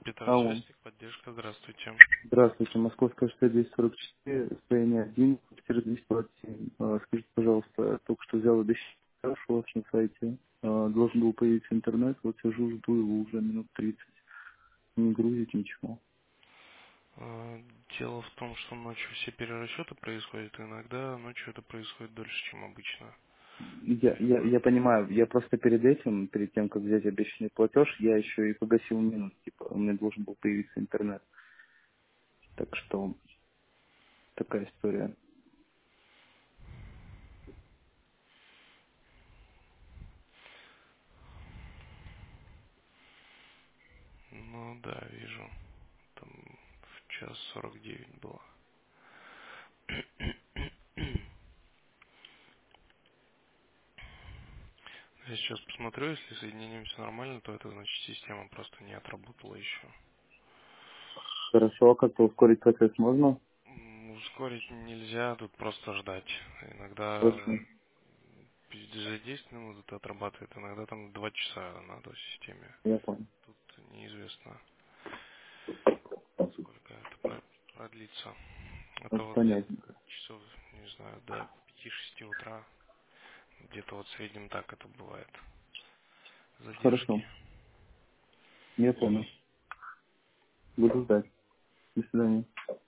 Алло. Петросвязник, поддержка, здравствуйте. Здравствуйте. Московская шоссе 244, состояние 1, квартира 227. Скажите, пожалуйста, только что взял обещание у вас на сайте. Должен был появиться интернет. Вот сижу, жду его уже минут 30. Не грузит ничего. Дело в том, что ночью все перерасчеты происходят, и иногда ночью это происходит дольше, чем обычно. Я понимаю, я просто перед этим, перед тем, как взять обещанный платеж, я еще и погасил минус. Типа, у меня должен был появиться интернет. Так что такая история. Ну да, вижу. Там в час 49 было. Я сейчас посмотрю, если соединение все нормально, то это значит система просто не отработала еще. Хорошо, а как-то ускорить процесс можно? Ускорить нельзя, тут просто ждать. Иногда Хорошо. за 10 минут это отрабатывает, иногда там 2 часа надо в системе. Я понял. Тут неизвестно, сколько это продлится. Это вот где-то Понятненько. часов, не знаю, до 5-6 утра. Где-то вот в среднем так это бывает. Хорошо. Задержки. Я понял. Буду ждать. До свидания.